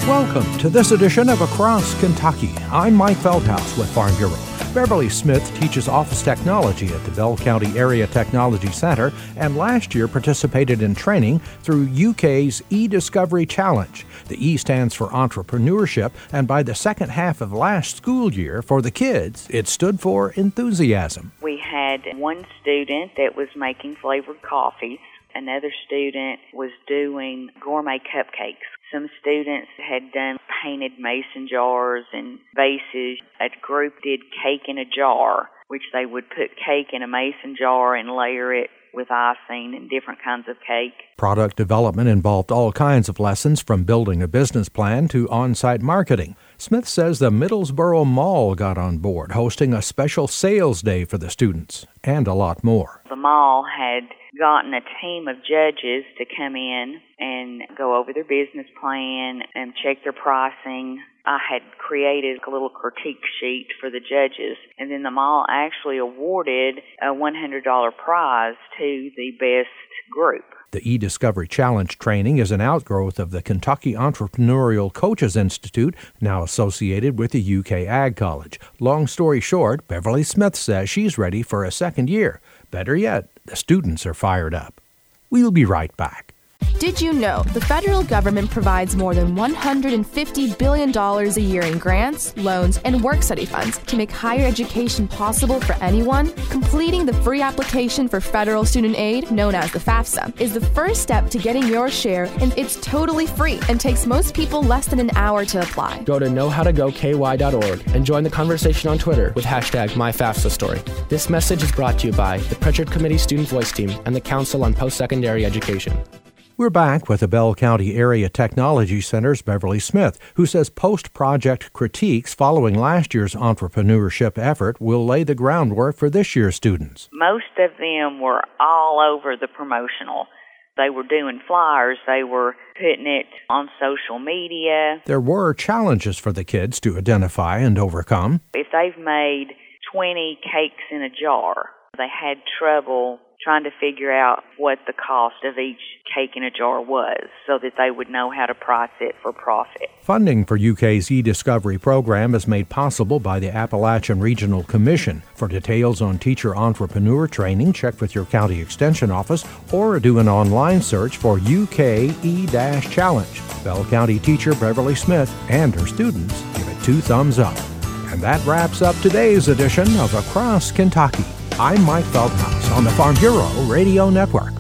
Welcome to this edition of Across Kentucky. I'm Mike Feldhaus with Farm Bureau. Beverly Smith teaches office technology at the Bell County Area Technology Center and last year participated in training through UK's eDiscovery Challenge. The E stands for entrepreneurship, and by the second half of last school year, for the kids, it stood for enthusiasm. We had one student that was making flavored coffees. Another student was doing gourmet cupcakes. Some students had done painted mason jars and vases. A group did cake in a jar, which they would put cake in a mason jar and layer it with icing and different kinds of cake. Product development involved all kinds of lessons, from building a business plan to on-site marketing. Smith says the Middlesboro Mall got on board, hosting a special sales day for the students, and a lot more. The mall had gotten a team of judges to come in and go over their business plan and check their pricing. I had created a little critique sheet for the judges, and then the mall actually awarded a $100 prize to the best group. The eDiscovery Challenge training is an outgrowth of the Kentucky Entrepreneurial Coaches Institute, now associated with the UK Ag College. Long story short, Beverly Smith says she's ready for a second year. Better yet, the students are fired up. We'll be right back. Did you know the federal government provides more than $150 billion a year in grants, loans, and work-study funds to make higher education possible for anyone? Completing the free application for federal student aid, known as the FAFSA, is the first step to getting your share, and it's totally free and takes most people less than an hour to apply. Go to knowhowtogoky.org and join the conversation on Twitter with hashtag MyFAFSAStory. This message is brought to you by the Pritchard Committee Student Voice Team and the Council on Post-Secondary Education. We're back with the Bell County Area Technology Center's Beverly Smith, who says post-project critiques following last year's entrepreneurship effort will lay the groundwork for this year's students. Most of them were all over the promotional. They were doing flyers. They were putting it on social media. There were challenges for the kids to identify and overcome. If they've made 20 cakes in a jar, they had trouble trying to figure out what the cost of each cake in a jar was so that they would know how to price it for profit. Funding for UK's eDiscovery program is made possible by the Appalachian Regional Commission. For details on teacher entrepreneur training, check with your county extension office or do an online search for UK E-Challenge. Bell County teacher Beverly Smith and her students give it 2 thumbs up. And that wraps up today's edition of Across Kentucky. I'm Mike Feldhaus on the Farm Bureau Radio Network.